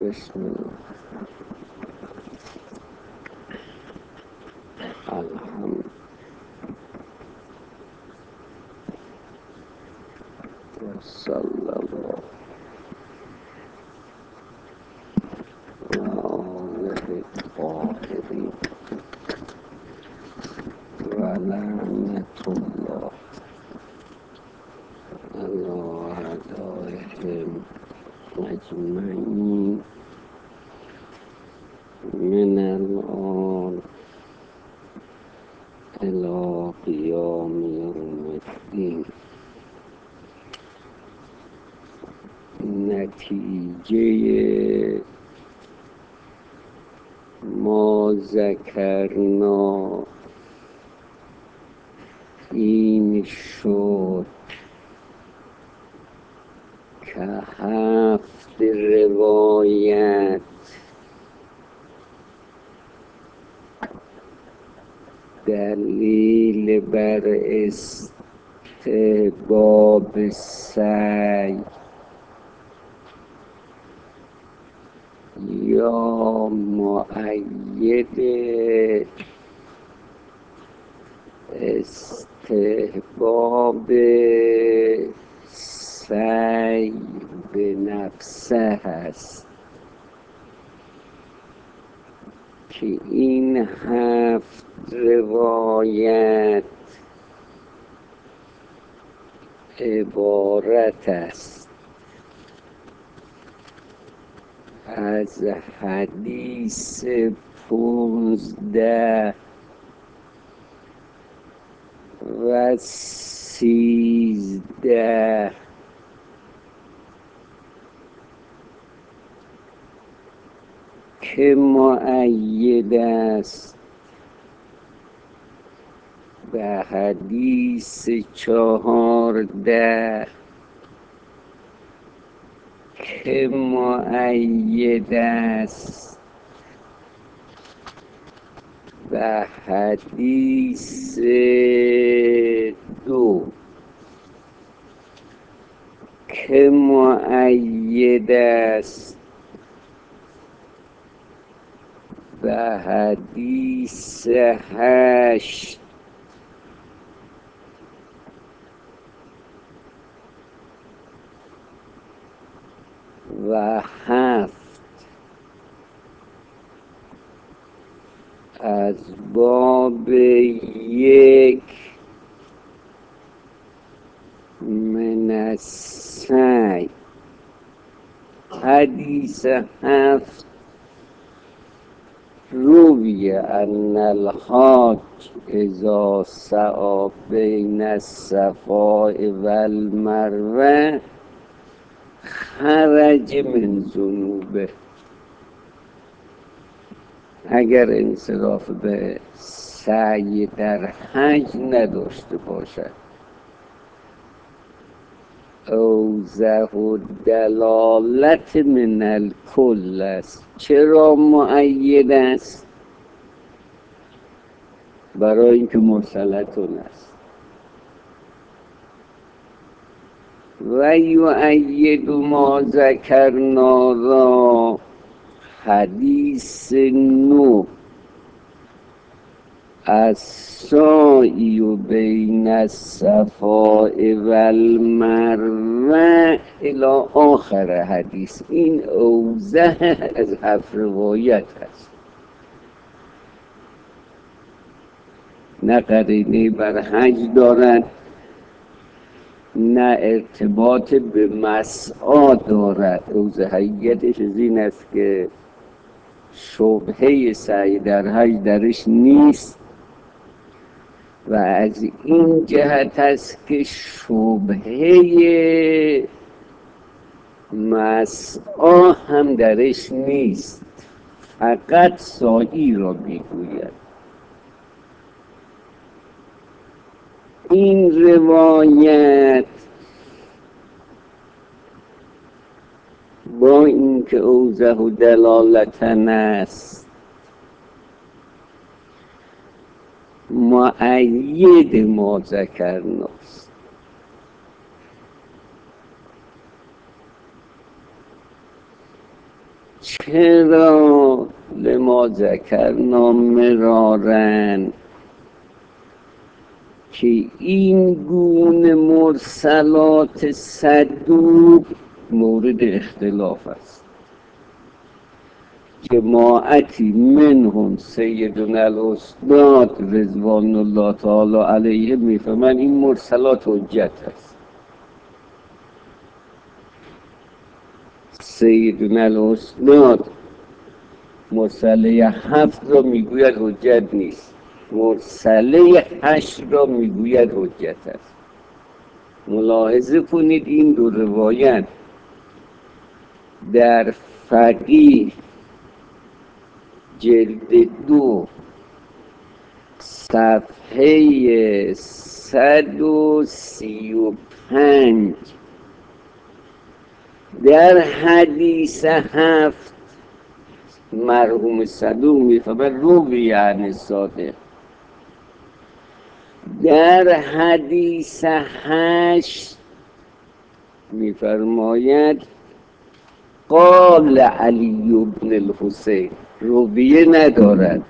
بسم الله الحمد صلی الله و آله الطاهرین و لعنة الله علی اعدائهم اجمعین من الآن الی قیام یوم الدین. نتیجه ما ذکرنا این شد که 7 روایت دلیل بر استحباب سعی یا مؤید استحباب سعی به نفسه هست که این 7 روایت عبارت است از حدیث 15 و 13 که مؤید است به حدیث 14 که مؤید است به حدیث 2 که مؤید است به حدیث 8 و 7 از باب 1 من السعی. حدیث 7 روی ان الحاج اذا سعی بین الصفا و المروه خرج من ذنوبه. اگر انصراف به سعی در حج نداشته باشد اوضح دلالت من الکل است. چرا مؤید است؟ برای اینکه مسلطون است. و یؤید ما ذکرنا را حدیث 9 السعی بین الصفا و المروه الی آخر حدیث. این اوضح از 7 روایت است. نه قرینه بر حج دارد نه ارتباط به مسعی دارد. اوضحیتش از این است که شبهه سعی در حج درش نیست و از این جهت است که شبهه مسعی هم درش نیست، فقط سعی را میگوید. این روایت با اینکه اوضح و دلالتن است مؤید ما ذکرناست. چرا لما ذکرنا مرارا که این گونه مرسلات صدوق مورد اختلاف است. جماعتی منهم سیدنا الاستاد رضوان الله تعالی علیه میفهمن این مرسلات حجت است. سیدنا الاستاد مرسله 7 را میگوید حجت نیست، مرسله 8 را میگوید حجت است. ملاحظه کنید این دو روایت در فقیه جلد 2 صفحه 135 در حدیث 7 مرحوم صدوق میفرماید روی یعنی صادق، در حدیث 8 میفرماید قال علی بن الحسین، رویه ندارد،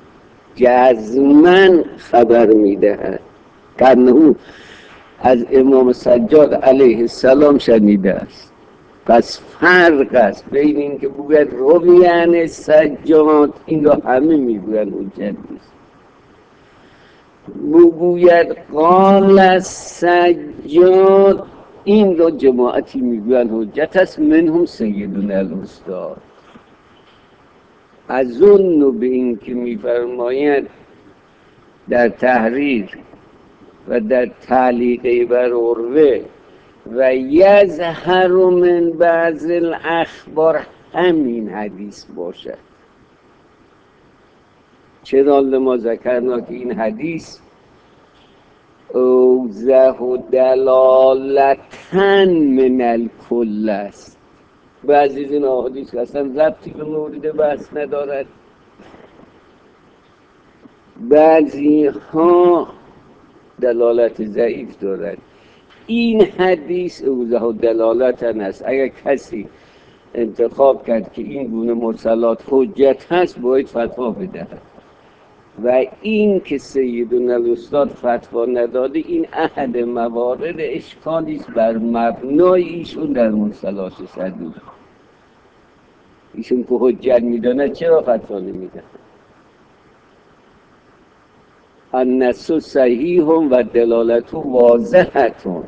جزماً خبر میدهد که او از امام سجاد علیه السلام شنیده است. پس فرق است بین این که بگوید رویان سجاد، این را همه میگوید حجت نیست، بگوید قال سجاد، این را جماعتی میگوید حجت است، منهم سیدنا الاستاد. از اون به این که میفرماید در تحریر و در تعلیق بر عروه و یظهر من بعض الاخبار همین حدیث باشد. چرا لما ذکرنا که این حدیث اوضح و دلالتن من الکل است. بعضی از این احادیث که اصلا ربطی به مورد بحث ندارد، بعضی ها دلالت ضعیف دارد. این حدیث اوضح و دلالتن است. اگر کسی انتخاب کرد که این گونه مرسلات حجت هست باید فتوا بدهد، و این که سیدنا الاستاد فتوا نداده این احد موارد اشکالی است بر مبنای ایشون در مرسلات صدوق. ایشون که حجت میداند چرا فتوا نمیدن؟ النص صحیح و دلالت واضحتون.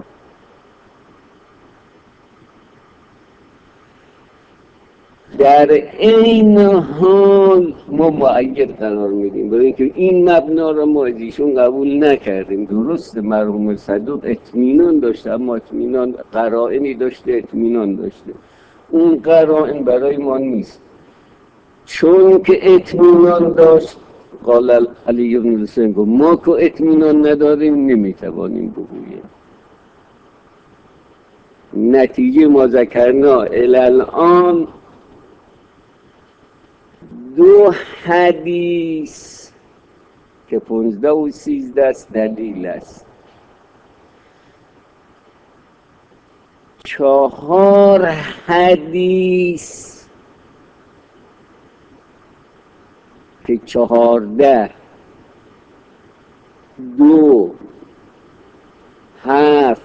در این حال ما مؤید قرار میدیم، برای اینکه این مبنا را ما از ایشون قبول نکردیم. درست مرحوم صدوق اطمینان داشته، اما اطمینان قرائنی داشته، اطمینان داشته، اون قرائن برای ما نیست. چون که اطمینان داشت قال علی بن الحسین گفت ما که اطمینان نداریم نمیتوانیم بگوییم. نتیجه ما ذکرنا الان 2 حدیث که 15 و 13 است دلیل است، 4 حدیث که 14 2 7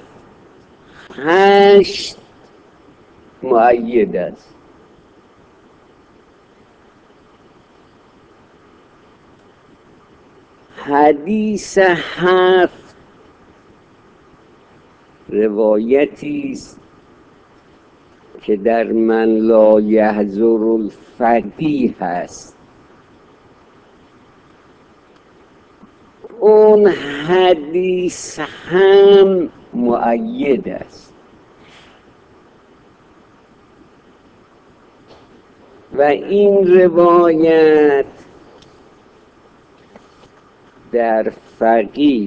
8 مؤید است. حدیث 7 روایتی است که در من لا یحضر الفقیه هست. اون حدیث هم مؤید است و این روایت در فقیه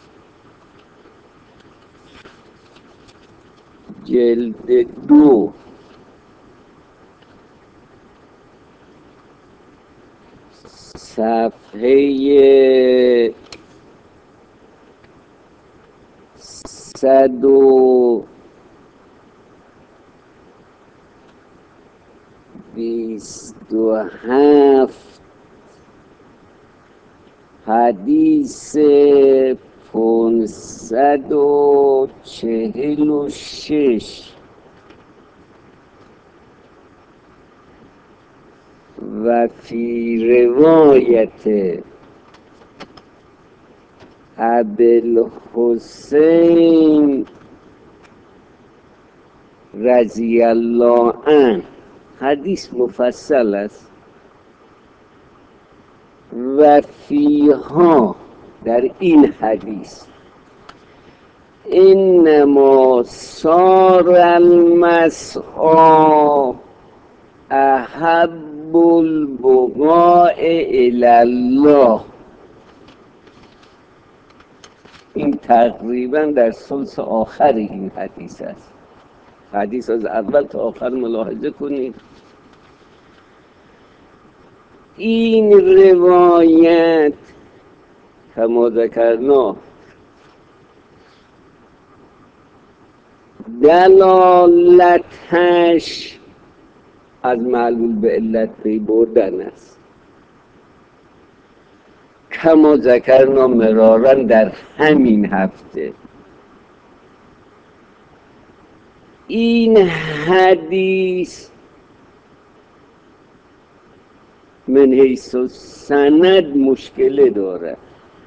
جلد 2 صفحه 120 67 حدیث 546 و فی روایت ابوالحسین رضی الله عنه، حدیث مفصل است. و فیها، در این حدیث، انما صار المسعی احب البقاء الی الله. این تقریبا در ثلث آخر این حدیث است. حدیث از اول تا آخر ملاحظه کنید. این روایت کما ذکرنا دلالتش از معلول به علت پی بردن است، کما ذکرنا مرارا در همین هفته. این حدیث من حیث سند مشکل داره،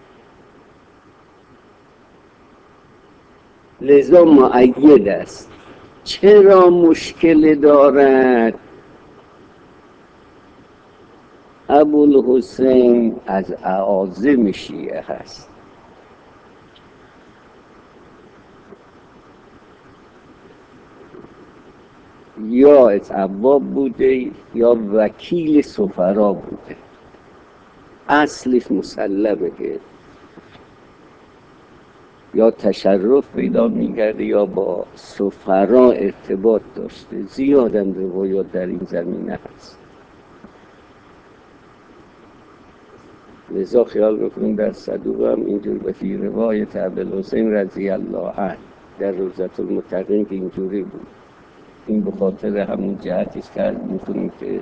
لذا مؤید است. چرا مشکل دارد؟ ابوالحسین از اعاظم شیعه هست. یا از عواب بوده یا وکیل سفرا بوده. اصلش مسلمه که یا تشرف پیدا می‌کرده یا با سفرا ارتباط داشته. زیادن روایات در این زمینه هست. لذا خیال بکنیم در صدوق هم اینجور به فی روایت ابوالحسین رضی الله عنه در روضة المتقین که اینجوری بود. این به خاطر همون جهتیست که می‌کنیم که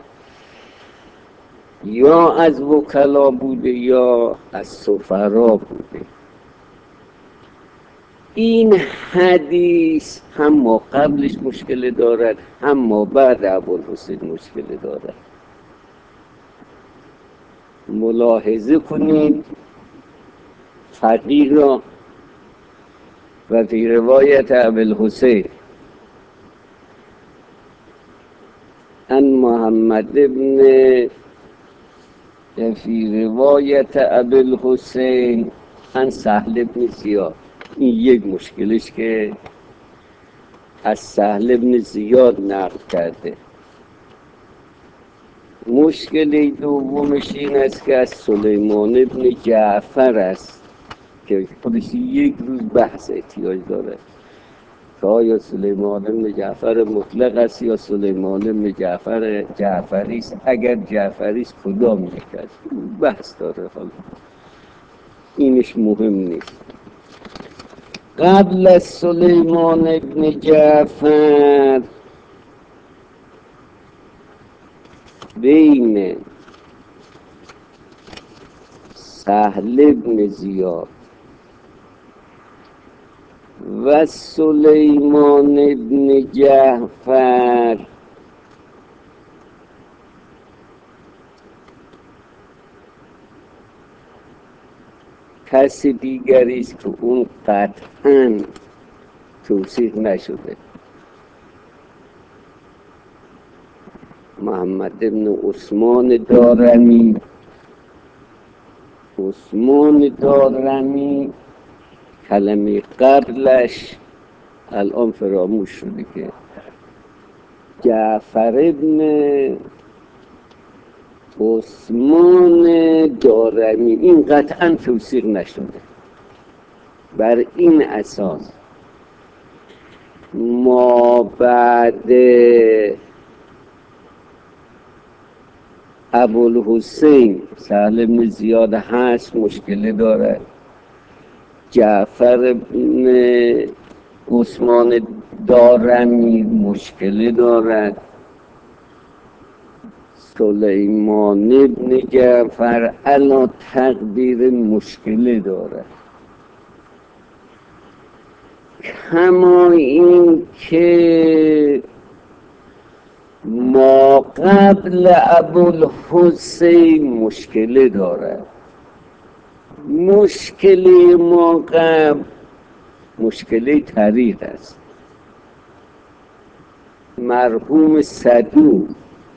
یا از وکلا بوده یا از سفرا بوده. این حدیث هم ما قبلش مشکل دارد هم ما بعد ابوالحسین مشکل دارد. ملاحظه کنید فقیه را. و فی روایت ابوالحسین ان محمد ابن فی روایت ابوالحسین ان سهل ابن زیاد. این یک مشکلش که از سهل ابن زیاد نقل کرده. مشکل دومش این است که از سلیمان ابن جعفر است که خودش یک روز بحث احتیاج داره که آیا سلیمان ابن جعفر مطلق است یا سلیمان ابن جعفر جعفری است. اگر جعفری است کدام یک است؟ بحث داره. حالا اینش مهم نیست. قبل از سلیمان ابن جعفر بین سهل ابن زیاد و سلیمان ابن جعفر کسی دیگری است که اون قطعاً توصیف نشده. محمد ابن عثمان دارمی. عثمان دارمی کلمه قبلش الان فراموش شده که جعفر ابن عثمان دارمی، این قطعا توثیق نشده. بر این اساس ما بعد ابوالحسین سهل ابن زیاد هست مشکل داره. جعفر ابن عثمان دارمی مشکل دارد. سلیمان ابن جعفر علی تقدیر مشکلی داره، کما این که ما قبل ابوالحسین مشکلی داره. مشکلی ما قبل مشکلی طریق است. مرحوم صدوق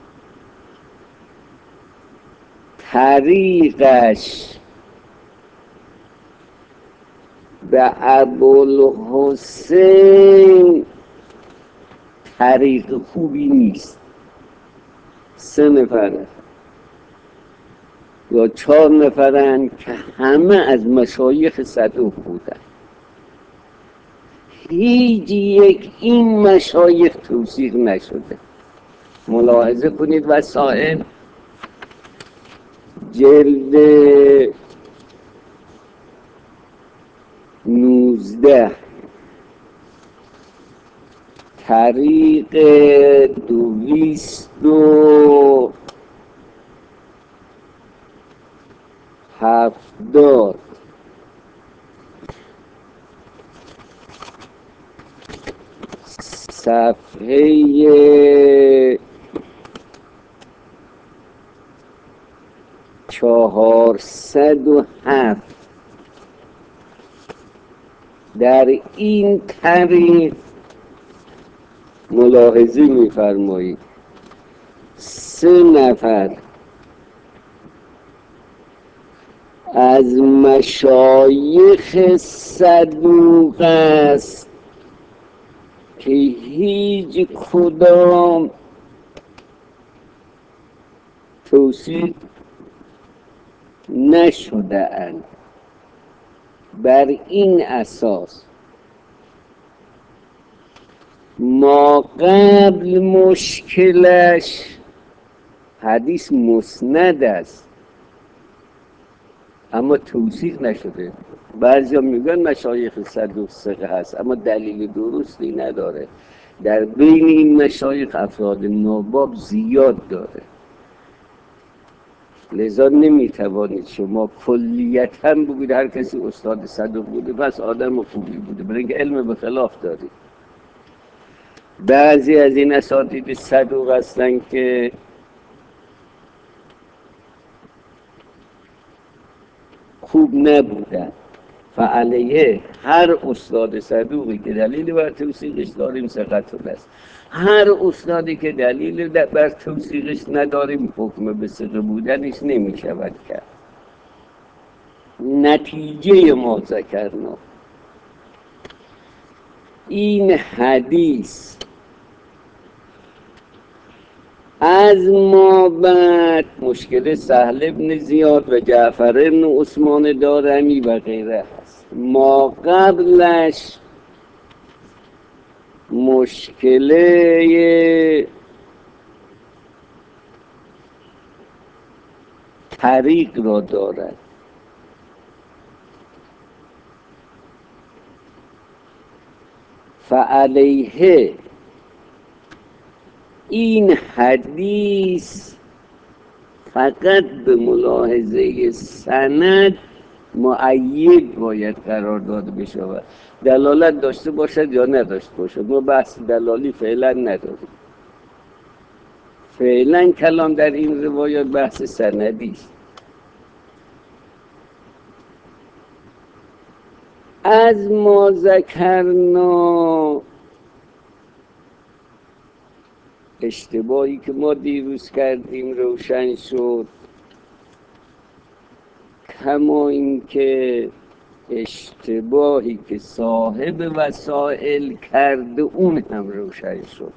طریقش به ابوالحسین طریق خوبی نیست. 3 نفره یا 4 نفرن که همه از مشایخ صدوق بودن، هیچ یک این مشایخ توثیق نشده. ملاحظه کنید وسائل جلد 19 طریق 270 صفحه 407 در این طریق ملاحظه می‌فرمایید 3 نفر از مشایخ صدوق است که هیچ کدام توصیف نشده اند. بر این اساس ما قبل مشکلش حدیث مسند است اما توثیق نشده. بعضیا میگن مشایخ صدوق ثقه هست اما دلیل درستی نداره. در بین این مشایخ افراد ناباب زیاد داره، لذا نمیتوانید شما کلیتا بگید هر کسی استاد صدوق بوده پس آدم خوبی بوده، برای اینکه علم به خلاف دارید. بعضی از این اساتید صدوق هستن که خوب نبودن، فعلیه هر استاد صدوقی که دلیل بر توثیقش داریم ثقت است، هر استادی که دلیل بر توثیقش نداریم حکم به ثقه بودنش نمی شود کرد. نتیجه ما ذکرنا این حدیث از ما بعد مشکل سهل ابن زیاد و جعفر ابن عثمان دارمی و غیره هست. ما قبلش مشکل طریق را دارد. فعلیه این حدیث فقط به ملاحظه سند مؤید باید قرار داده بشود، دلالت داشته باشد یا نداشته باشد. ما بحث دلالی فعلا نداریم، فعلا کلام در این روایات بحث سندی است. از ما ذکرنا اشتباهی که ما دیروز کردیم روشن شد، کما اینکه اشتباهی که صاحب وسائل کرده اون هم روشن شد.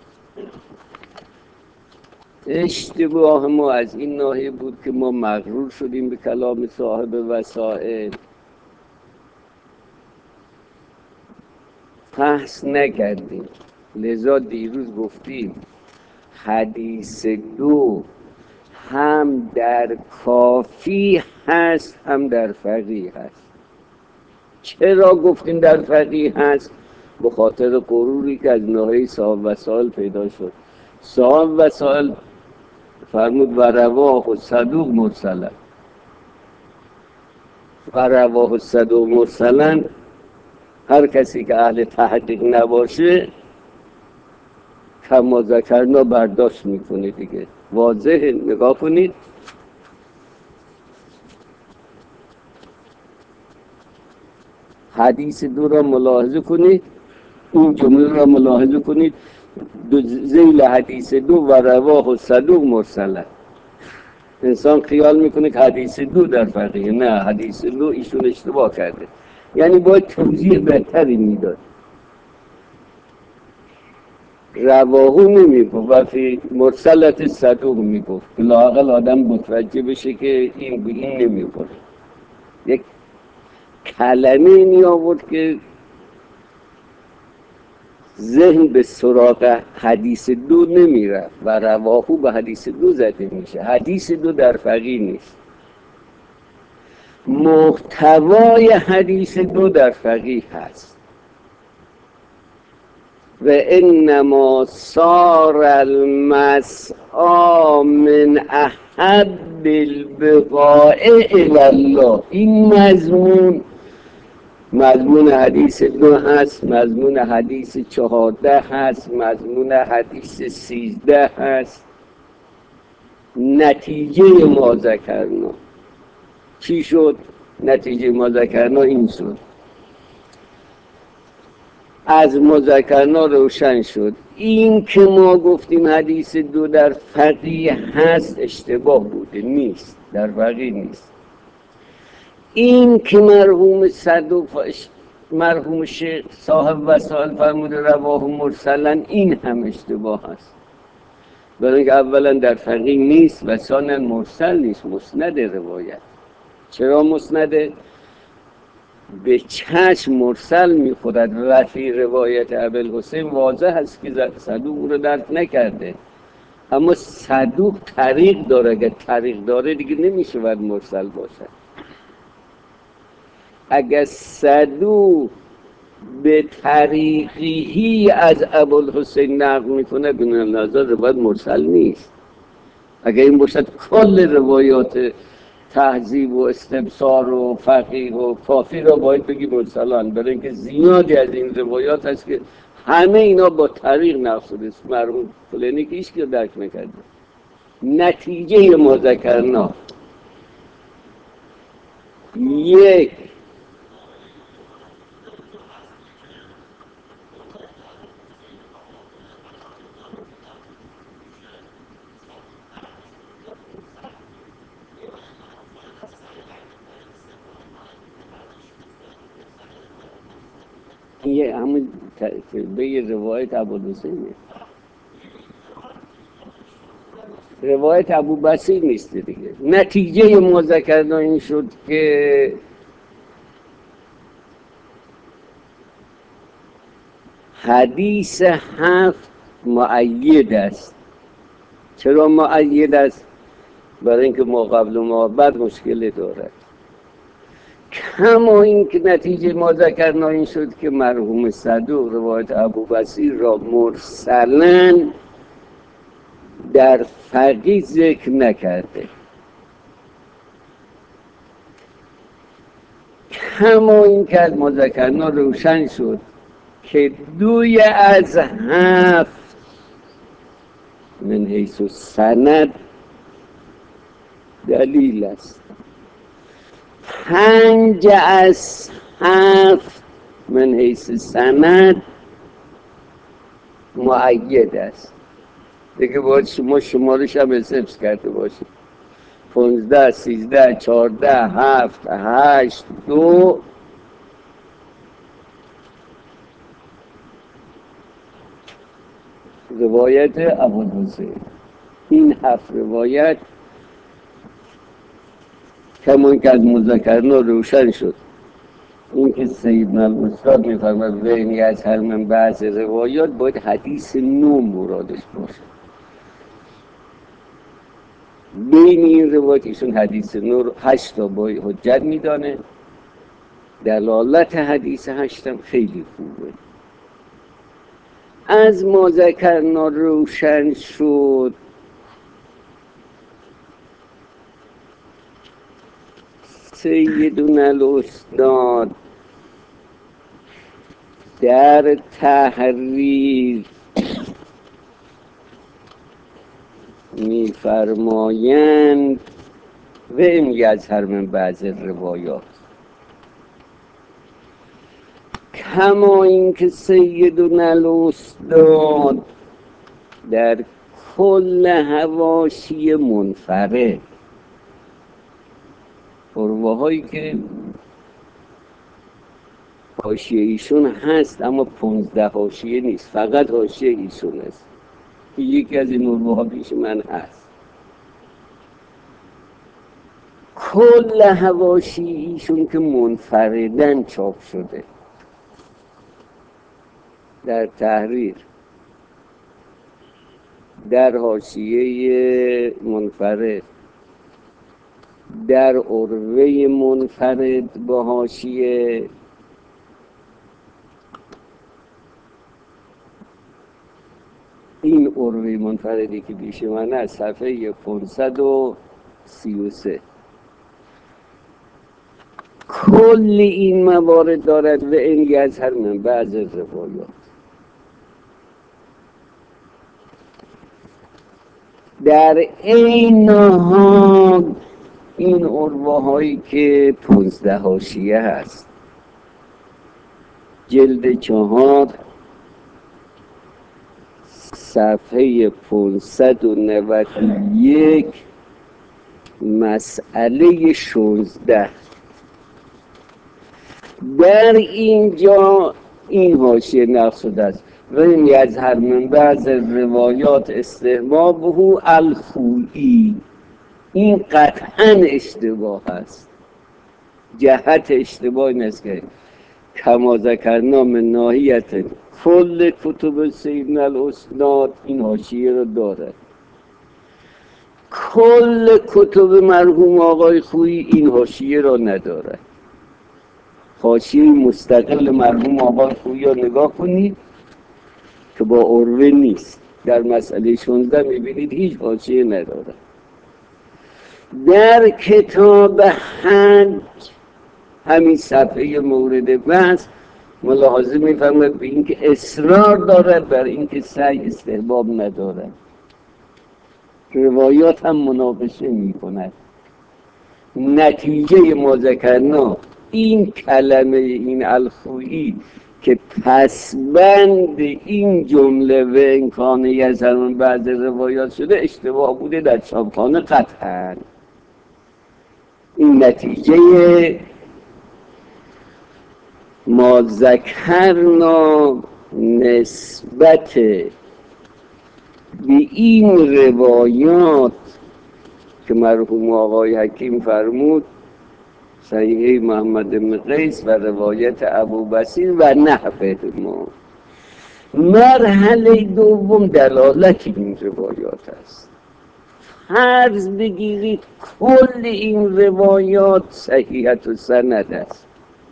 اشتباه ما از این ناحیه بود که ما مغرور شدیم به کلام صاحب وسائل، فحص نکردیم. لذا دیروز گفتیم حدیث 2 هم در کافی هست هم در فقیه هست. چرا گفتیم در فقیه هست؟ به خاطر غروری که از ناحیه صاحب وسائل پیدا شد. صاحب وسائل فرمود و رواه و صدوق مرسلا. و رواه و صدوق مرسلا، هر کسی که اهل تحقیق نباشه کما ذکرنا برداشت میکنه دیگه. واضحه، نگاه کنید. حدیث دو را ملاحظه کنید، این جمله را ملاحظه کنید، ذیل حدیث دو و رواه و صدوق مرسله. انسان خیال میکنه که حدیث دو در فقیه، نه، حدیث دو ایشون اشتباه کرده، یعنی باید توضیح بهتری میداد. رواهو نمیگفت، وقتی مرسلت صدوق میگفت لااقل آدم متوجه بشه که این به این نمیخوره. یک کلمه می آورد که ذهن به سراغ حدیث دو نمیره و رواهو به حدیث دو زده میشه. حدیث دو در فقیه نیست، محتوای حدیث دو در فقیه هست. و انما صار المسعی من احب البقاع الی الله. این مضمون حدیث دو هست، مضمون حدیث 14 هست، مضمون حدیث 13 هست. نتیجه ما ذکرنا چی شد؟ نتیجه ما ذکرنا این شد، از مذکرنا روشن شد این که ما گفتیم حدیث دو در فقیه هست اشتباه بوده، نیست، در فقیه نیست. این که مرحوم صدوق مرحوم شیخ صاحب وسائل فرموده رواه مرسلا، این هم اشتباه هست، برای اینکه اولا در فقیه نیست و ثانیا مرسل نیست، مسند روایت. چرا مسنده؟ به چشم مرسل میخورد و فی روایت ابوالحسین واضح هست که صدوق رو درک نکرده، اما صدوق طریق داره، اگر طریق داره دیگه نمیشه باید مرسل باشه. اگر صدوق به طریقی از ابوالحسین نقل میکنه بنا نظر روایت مرسل نیست. اگر این باشد کل روایات تهذیب و استبصار و فقیه و کافی را باید بگی مرسلان، برای اینکه زیادی از این روایات هست که همه اینا با طریق نقل شده است، مرحوم فلانی که هیچ که درک نکرده. نتیجه ما ذکرنا یک، یه همون به روایت ابوالحسینه، روایت ابوبصیر نیست دیگه. نتیجه ما ذکرنا این شد که حدیث هفت مؤید است. چرا مؤید است؟ برای اینکه ما قبل و ما بعد مشکل دارد. کما این که نتیجه ما ذکرنا این شد که مرحوم صدوق روایت ابوبصیر را مرسلاً در فقیه ذکر نکرده. کما این که از ما ذکرنا روشن شد که دوی از هفت من حیث سند دلیل است، 5 از 7 من حیث سند مؤید است. دیگه باید شما شمارش هم حفظ کرده باشید. 15 13 14 7 8 2 روایت ابوالحسین. این 7 روایت کمون که از مذکرنا روشن شد. این که سیدنا الاستاد میفرماد بینی از هر من بعض روایات باید حدیث نو مرادش باشه. بین این روایت ایشون حدیث نو 8 تا با حجت میدانه. دلالت حدیث 8 هم خیلی خوبه. از ما ذکرنا روشن شد سیدون الاستاد در تحریر می‌فرمایند و این یظهر من بعض روایات کما اینکه سیدنا الاستاد در کل حواشی منفرد، اروه هایی که حاشیه ایشون هست اما 15 حاشیه نیست، فقط حاشیه ایشون است. یکی از این اروه ها پیش من هست. کل حواشی ایشون که منفردن چاپ شده در تحریر، در حاشیه منفرد، در اروه منفرد با حاشیه، این اروه منفردی که پیش من از صفحه 533 کل این موارد دارد و این یظهر من بعض روایات. در این حال این اروه هایی که 15 حاشیه هست، جلد 4 صفحه 591 مسئله 16 در اینجا این حاشیه نقل شده است و این یظهر من بعض روایات استحبابه الخوئی. این قطعا اشتباه است. جهت اشتباه این است که کما ذکرنا من ناحیت کل کتب سیدنا الاستاد این حاشیه رو دارد. کل کتب مرحوم آقای خویی این حاشیه را ندارد. حاشیه مستقل مرحوم آقای خویی را نگاه کنید که با اروه نیست. در مسئله 16 میبینید هیچ حاشیه ندارد. در کتاب حج همین صفحه مورد بحث ملاحظه می‌فرماید به اینکه اصرار دارد بر اینکه سعی استحباب ندارد. روایات هم مناقشه می‌کند. نتیجه ما ذکرنا این کلمه این الخوئی که پسبند این جمله و امکان یظهر من بعض روایات شده اشتباه بوده در چاپخانه قطعا. این نتیجه ما ذکرنا نسبت به این روایات که مرحوم آقای حکیم فرمود صحیح محمد بن قیس و روایت ابو بصیر و نحوه ما. مرحله دوم دلالت این روایات است. فرض بگیرید کل این روایات صحیحت و سند است.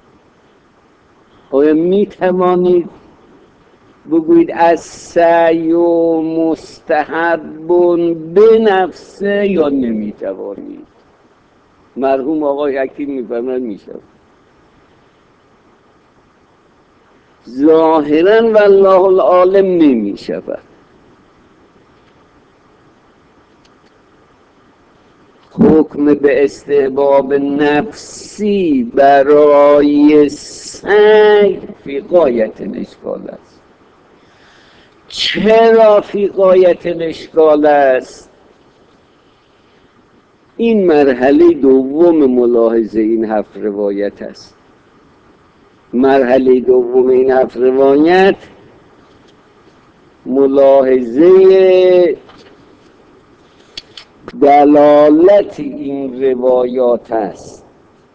آیا می توانید بگویید از سعی و مستحب به نفسه یا نمی توانید؟ مرحوم آقای حکیم میفرماید می شود. ظاهرا والله العالم نمی شود. حکم به استحباب نفسی برای سعی فی غایت الاشکال است. چرا فی غایت الاشکال است؟ این مرحله دوم ملاحظه این 7 روایت است. مرحله دوم این 7 روایت ملاحظه دلالت این روایات است.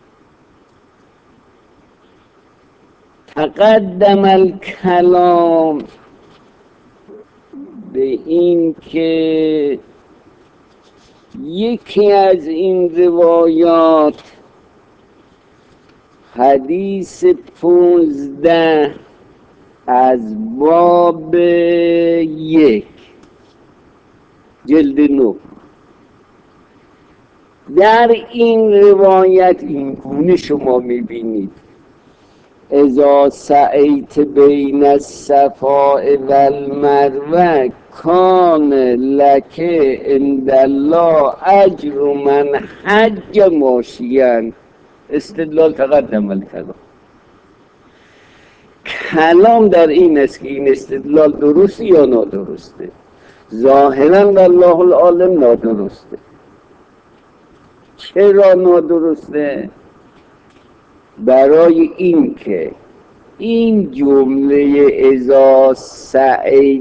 تقدم الکلام به این که یکی از این روایات حدیث 15 از باب 1 جلد 9 در این روایت این گونه شما میبینید اذا سعیت بین الصفاء و المروه کان لک عند الله اجر من حج ماشیا. استدلال تقدم الکلام. کلام در این است که این استدلال درسته یا نادرسته. ظاهرا والله العالم نادرسته. چرا نادرسته؟ برای این که این جمله اذا سعیت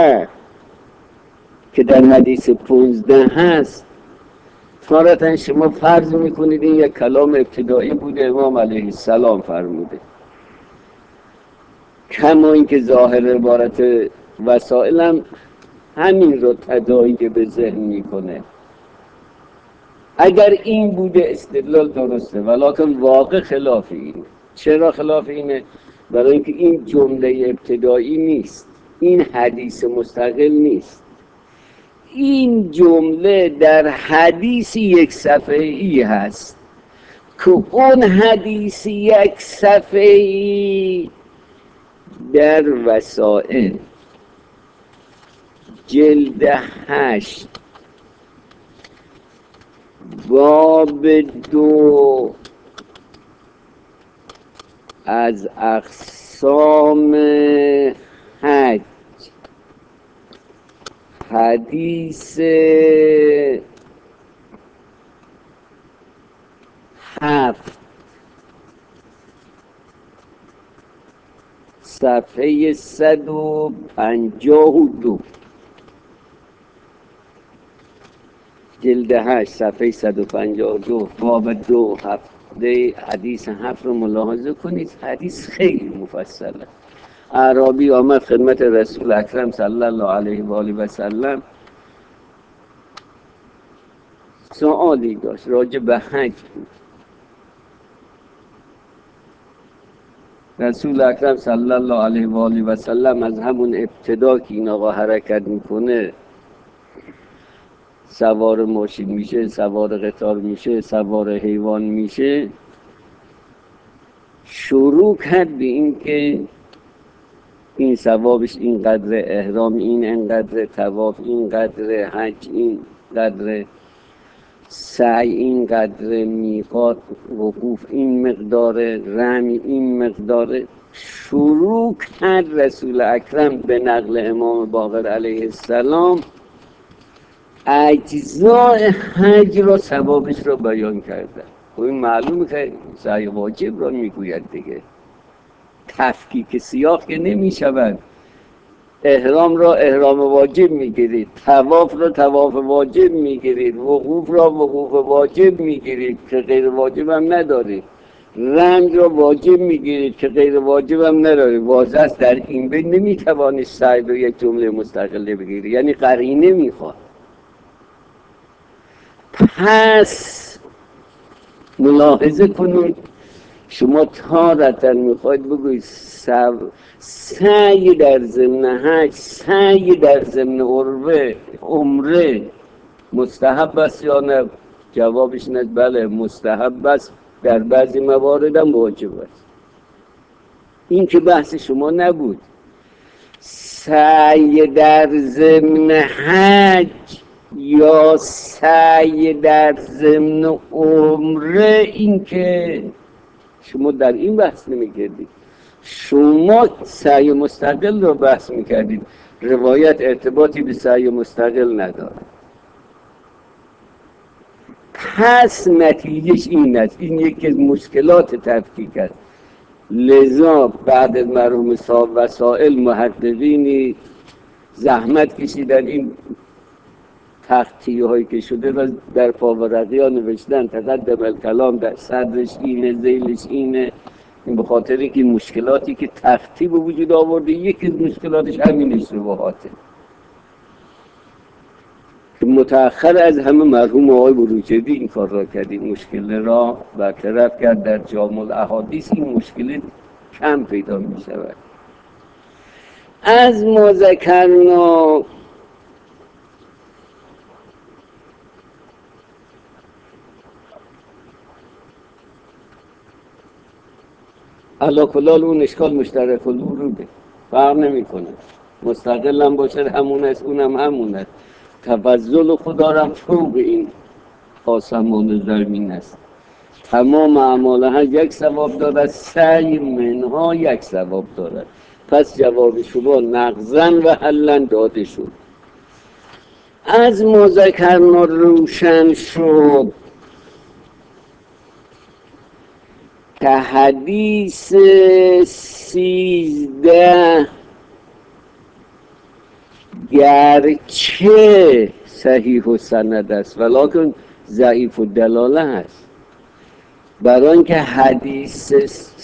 که در حدیث 15 هست، تارة شما فرض میکنید این یک کلام ابتدایی بوده، امام علیه السلام فرموده، کما اینکه ظاهر عبارت وسائل هم همین رو تداعی به ذهن میکنه. اگر این بوده استدلال درسته، ولکن واقع خلاف اینه. چرا خلاف اینه؟ برای اینکه این جمله ابتدایی نیست، این حدیث مستقل نیست، این جمله در حدیث یک صفحه‌ای هست که اون حدیث یک صفحه‌ای در وسائل جلد 8 باب 2 از اقسام حج حدیث 7 صفحه 152 جلد 8 صفحه 152 باب 2 هفته حدیث 7 رو ملاحظه کنید. حدیث خیلی مفصله. اعرابی آمد خدمت رسول اکرم صلی الله علیه و آله و سلم، سوالی داشت راجع به حج بود. رسول اکرم صلی الله علیه و آله و سلم از همون ابتدا که این آقا حرکت میکنه، سوار ماشین میشه، سوار قطار میشه، سوار حیوان میشه، شروع کرد به این که این ثوابش اینقدر، احرام این انقدر، طواف اینقدر، حج اینقدر، سعی اینقدر، میقات وقوف این مقدار، رمی این مقدار. شروع کرد رسول اکرم به نقل امام باقر علیه السلام اجزای حج را، ثوابش را بیان کرده. خب این معلومه که سعی واجب را میگوید دیگه، تفکیک سیاق که نمی شود. احرام را احرام واجب میگیرید، طواف را طواف واجب میگیرید، وقوف را وقوف واجب میگیرید که غیر واجب هم ندارید، رنج را واجب میگیرید که غیر واجب هم ندارید. واضح است در این بین نمیتوانید سعی رو یک جمله مستقله بگیرید، یعنی قرینه میخواد. پس ملاحظه کنید، شما تارتن میخواید بگوید سعی در ضمن حج، سعی در ضمن عمره مستحب است یا نه؟ جوابش نه، بله مستحب است، در بعضی موارد هم واجب است. این که بحث شما نبود. سعی در ضمن حج یا سعی در ضمن عمره، این که شما در این بحث نمی‌کردید. شما سعی مستقل رو بحث می‌کردید. روایت ارتباطی به سعی مستقل نداره. پس نتیجهش این است، این یکی از مشکلات تفکیک است. لذا بعد از مرحوم صاحب وسائل محققینی زحمت کشیدن، این تخطیه هایی که شده و در پاورقی ها نوشتن تقدم الکلام، در صدرش اینه، ذیلش اینه. این به خاطر اینکه مشکلاتی که تختی به وجود آورده، یکی از مشکلاتش همین اشتباهاته که متأخر از همه مرحوم آقای بروجردی این کار را کرد، این مشکل را برطرف کرد. در جامع الاحادیث این مشکل کم پیدا می شود. از ما ذکرنا علا کلال اون اشکال مشترک الوروده، فرق نمی کنه، مستقل هم باشه همون است، اونم همون است. تفضل خدا را فوق این آسمان و زمین است. تمام اعمالها یک ثواب دارد، سعی منها یک ثواب دارد. پس جواب شما نقضن و حلن داده شد. از ما ذکرنا روشن شد که حدیث 13 گرچه صحیح و سند است ولیکن ضعیف و دلاله است، برای اینکه حدیث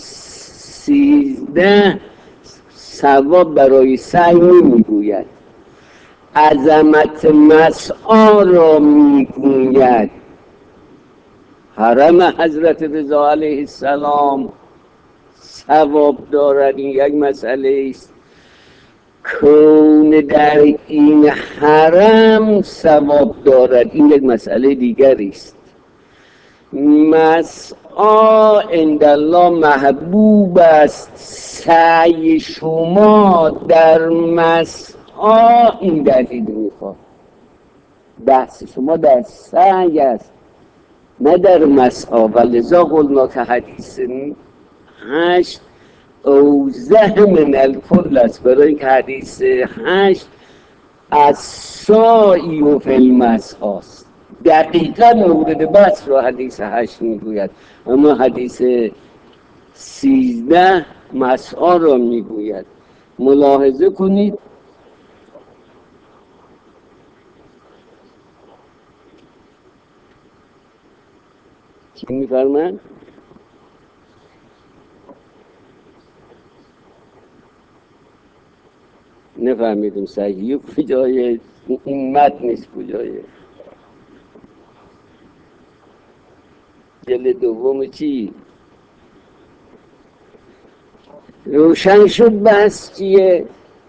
13 ثواب برای سعی نمیگوید، عظمت مسعی را میگوید. حرم حضرت رضا علیه السلام ثواب دارد، این یک مسئله است. کون در این حرم ثواب دارد، این یک مسئله دیگری است. مسعی عند الله محبوب است، سعی شما در مسعی این دلیل میخواد، بحث شما در سعی است نه در مسعی. و لذا قلنا که حدیث 8 اوضح من الکل است، برای اینکه حدیث 8 از سعی و فی المسعی است. دقیقا مورد بحث را حدیث 8 میگوید، اما حدیث 13 مسعی را میگوید. ملاحظه کنید چی میفرمند؟ نفهمیدم صحیح کجایه، این متنش کجایه؟ جلد دوم چی؟ روشن شد بحث چیه؟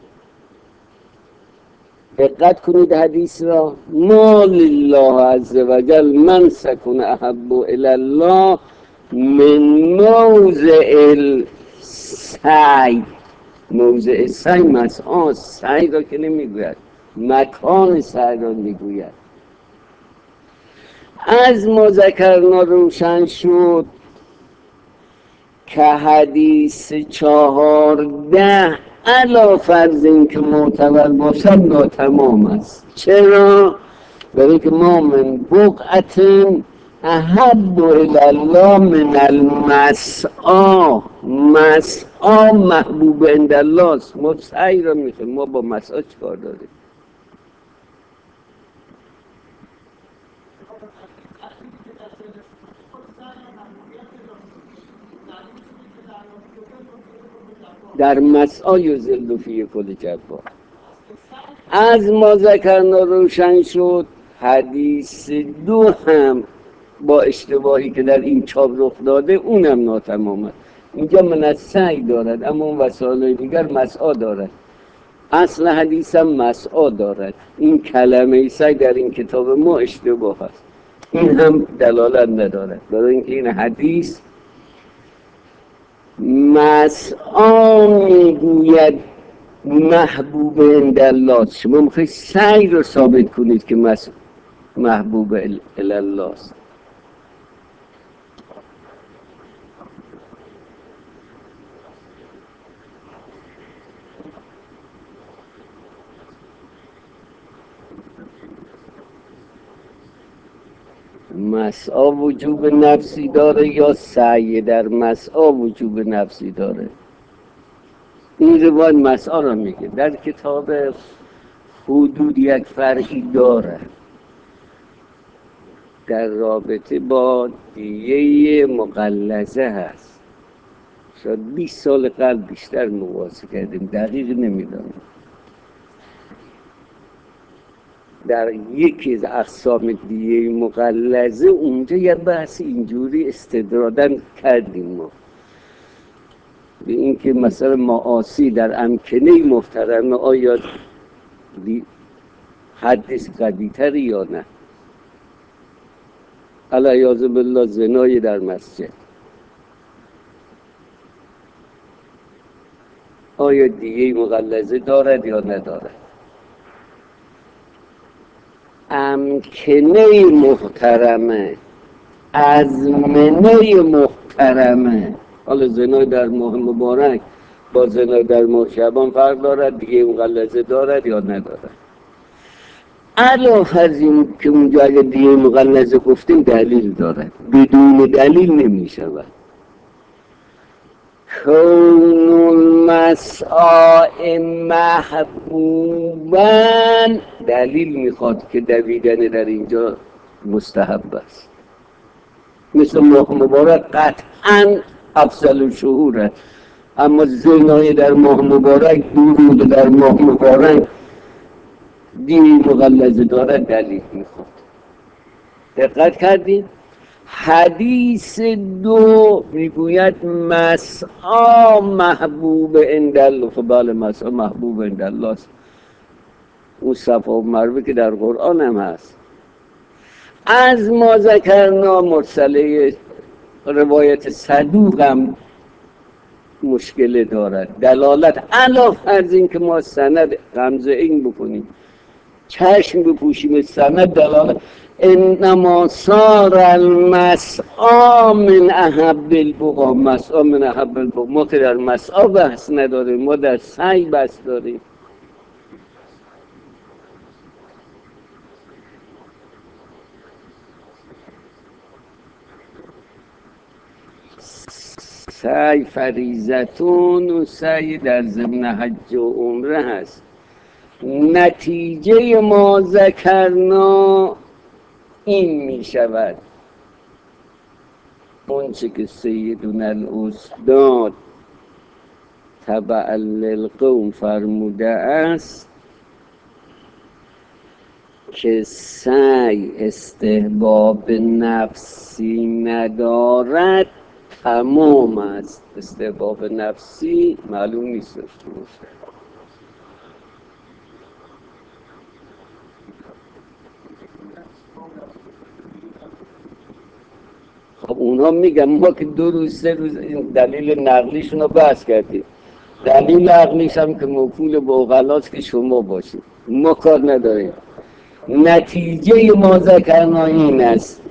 دقت کنید حدیث را. ما لله عز وجل من سکن احب الی الله من موضع السعی. موضع سعی مسعی، سعی را که نمیگوید، مکان سعی را میگوید. از ما ذکرنا روشن شد که حدیث 14 علا فرض این که معتبر باشد ناتمام است. چرا؟ برای که ما من بقعت احب الی الله من المسعی. مسعی محبوب عند الله است. ما سعی را میخوایم، ما با مسعی چکار داریم؟ در مسعی یضل فی کل جبار. از ما ذکرنا روشن شد حدیث 2 هم با اشتباهی که در این چاپ رخ داده اونم ناتمام است. اینجا من از سعی دارد، اما اون وسائل دیگر مسعی دارد. اصل حدیث هم مسعی دارد. این کلمه سعی در این کتاب ما اشتباه است، این هم دلالت ندارد، برای اینکه این حدیث مسعی میگوید محبوب عند الله. شما میخواید سعی رو ثابت کنید که محبوب الی الله است. مسعی وجوب نفسی داره یا سعی در مسعی وجوب نفسی داره؟ این روایت مسعی را میگه. در کتاب حدود یک فرعی داره در رابطه با دیه مغلظه هست. شاید 20 سال قبل بیشتر مواظب کردیم، دقیق نمیدونم. در یکی از اقسام دیه مغلظه اونجا یه بحث اینجوری استدرادا کردیم ما به اینکه مثلا معاصی در امکنه محترمه آیا حدش قوی‌تری یا نه. علیاذ بالله زنای در مسجد آیا دیگه مغلظه دارد یا ندارد؟ امکنه محترمه، ازمنه محترمه. حالا زنا در ماه مبارک با زنا در ماه شعبان فرق دارد، دیگه مغلظه دارد یا ندارد؟ علاوه از این که اونجا اگه دیگه مغلظه گفتیم دلیل دارد، بدون دلیل نمی شود. کون المسعى محبوبا، دلیل میخواد که دویدن در اینجا مستحب است. مثل ماه مبارک قطعا افضل الشهور، اما زنای در ماه مبارک، درود در ماه مبارک دیگه مغلظه دارد، دلیل میخواد. دقت کردید؟ حدیث دو میگوید مسعی محبوب عند الله. بله، مسعی محبوب عند الله است. اون صفا و مروه که در قرآن هم هست. از ما ذکرنا مرسله روایت صدوق هم مشکل دارد. دلالت علاوه از این که ما سند غمزه این بکنیم، چشم بپوشیم، سند دلالت انما صار المسعى من احب البقاع. مسعى من احب البقاع. ما که در مسعى بحث نداریم، ما در سعی بحث داریم. سعی فریضتون و سعی در ضمن حج و عمره هست. نتیجه ما ذکرنا این می شود، اون چه که سیدنا الاستاد تبع للقوم فرموده است که سعی استحباب نفسی ندارد، تمام است. استحباب نفسی معلوم نیست داشته باشه. خب اونها میگن ما که 2 روز 3 روز این دلیل نقلیشون رو بحث کردیم. دلیل عقلیش هم که موکول به عقلاست که شما باشید، ما کار نداریم. نتیجه ما ذکرنا این است،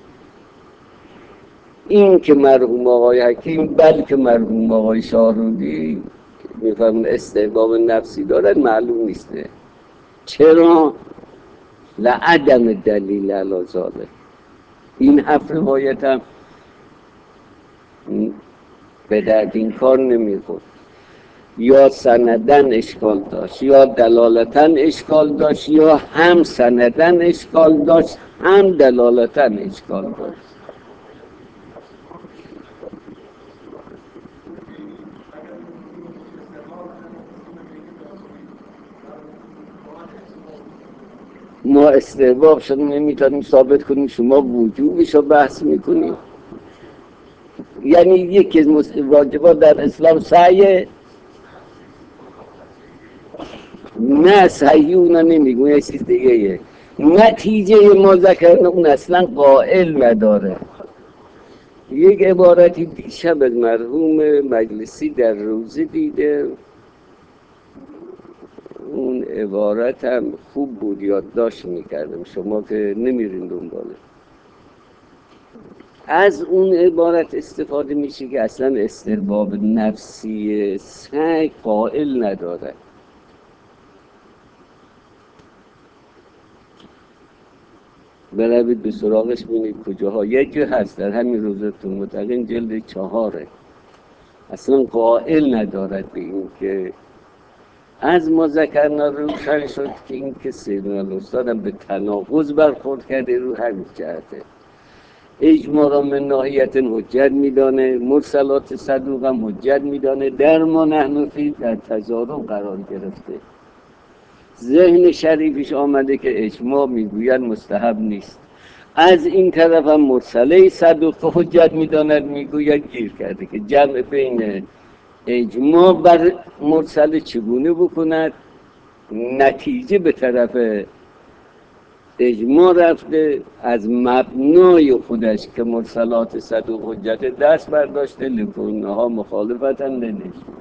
این که مرحوم آقای حکیم بلکه مرحوم آقای شاهرودی میفرمون استحباب نفسی دارد، معلوم نیسته. چرا؟ لعدم دلیل علی ذالک. این 7 روایت هم به درد این کار نمیخورد. یا سندن اشکال داشت، یا دلالتن اشکال داشت، یا هم سندن اشکال داشت هم دلالتن اشکال داشت. ما استحباب شد نمیتونیم ثابت کنیم، شما وجوبش رو بحث میکنیم. یعنی یکی از واجبات در اسلام سعیه؟ نه، سعی اونا نمیگون، یه چیز دیگه یه. نتیجه ما ذکرنا اون اصلا قائل نداره. یک عبارتی دیشب از مرحوم مجلسی در روزه دیده، اون عبارت هم خوب بود، یادداشت میکردم، شما که نمیرین دنباله. از اون عبارت استفاده میشه که اصلا استحباب نفسی سعی قائل نداره. بروید به سراغش بینید کجاها. یکی هست در همین روزتون متقین جلد 4، اصلا قائل ندارد به این که از ما ذکرنا روشن شد که این که سیدنا الاستادم به تناقض برخورد کرده رو همین جهته. اجماع را من ناحیت حجت میدانه، مرسلات صدوق هم حجت میدانه، در ما نحن فی در تضارب قرار گرفته. ذهن شریفش آمده که اجماع میگوید مستحب نیست، از این طرف هم مرسله صدوق حجت میداند، میگوید گیر کرده که جمع بین اجماع بر مرسله چگونه بکند. نتیجه به طرف اجماع رفته، از مبنای خودش که مرسلات صدوق حجت دست برداشته، لکنها مخالفتن لنجماع.